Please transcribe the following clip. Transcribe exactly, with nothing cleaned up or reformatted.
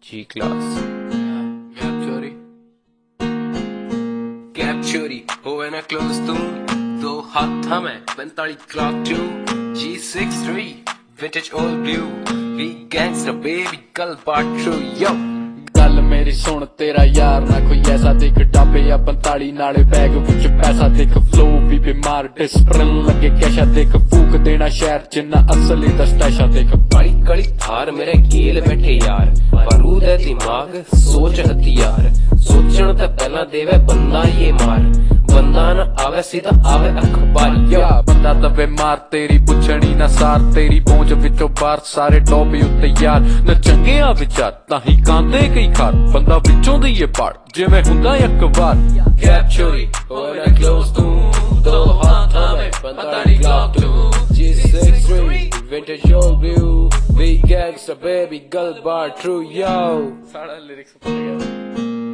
G class. Gap chori, gap chori, होवे ना close तू दो हाथ हमें पैंतालीस clock two G six three vintage old blue we gangster baby कल part true yo गल मेरी सुन तेरा यार ना कोई ऐसा देख डाबे या पैंताली नाले बैग विच पैसा देख फ्लो भी बीमार डिस्प्रिन लगे कैशा देख फूक देना शहर जिन्ना असली दस्ताशा देख काली काली थार मेरे गेल बैठे यार बारूद है दिमाग सोच हथियार सोचण ते पहला देवे बंदा ये मार बंदा ना आवे सीधा आवे अखबार या बंदा दबे मार तेरी पुछणी ना सार तेरी पहुंच विचों बाहर सारे टॉपी उत्ते यार न चंगे आ विचार ताही कांदे कई खार बंदा विचों दी ये पाड़ जिवें हुंदा एक वार गैप चोरी होवे ना क्लोज तू दो हाथ हमें पैंतालीस clock two G six three vintage old blue we gangster baby girl bar true yo सारा लिरिक्स पता गया